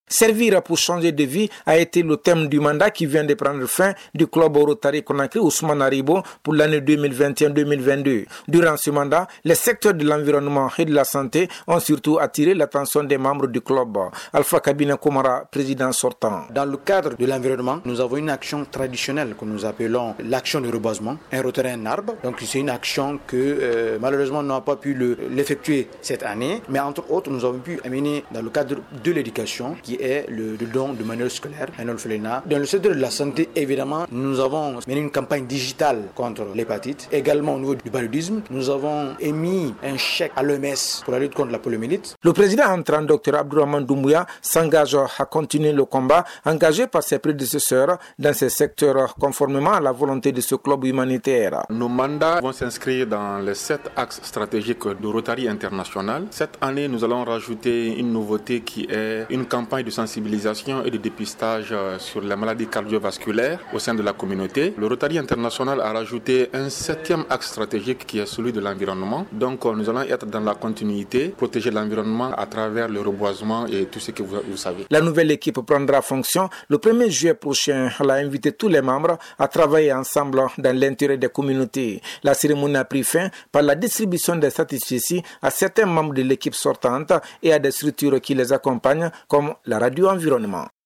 Servir pour changer de vie a été le thème du mandat qui vient de prendre fin du club Rotary Conakry Ousmane Haribo pour l'année 2021-2022. Durant ce mandat, les secteurs de l'environnement et de la santé ont surtout attiré l'attention des membres du club. Alpha Kabina Komara, président sortant. Dans le cadre de l'environnement, nous avons une action traditionnelle que nous appelons l'action de reboisement, un rotary un arbre. Donc c'est une action que malheureusement nous n'avons pas pu l'effectuer cette année, mais entre autres nous avons pu amener dans le cadre de l'éducation qui est le don de manuel scolaire, un orphelinat. Dans le secteur de la santé, évidemment, nous avons mené une campagne digitale contre l'hépatite. Également au niveau du paludisme, nous avons émis un chèque à l'OMS pour la lutte contre la poliomyélite. Le président entrant, Dr Abdourahmane Doumbouya, s'engage à continuer le combat engagé par ses prédécesseurs dans ces secteurs conformément à la volonté de ce club humanitaire. Nos mandats vont s'inscrire dans les 7 axes stratégiques de Rotary International. Cette année, nous allons rajouter une nouveauté qui est une campagne de sensibilisation et de dépistage sur les maladies cardiovasculaires au sein de la communauté. Le Rotary International a rajouté un 7e axe stratégique qui est celui de l'environnement. Donc nous allons être dans la continuité, protéger l'environnement à travers le reboisement et tout ce que vous savez. La nouvelle équipe prendra fonction le 1er juillet prochain. Elle a invité tous les membres à travailler ensemble dans l'intérêt des communautés. La cérémonie a pris fin par la distribution des satisfecits à certains membres de l'équipe sortante et à des structures qui les accompagnent comme la radio environnement.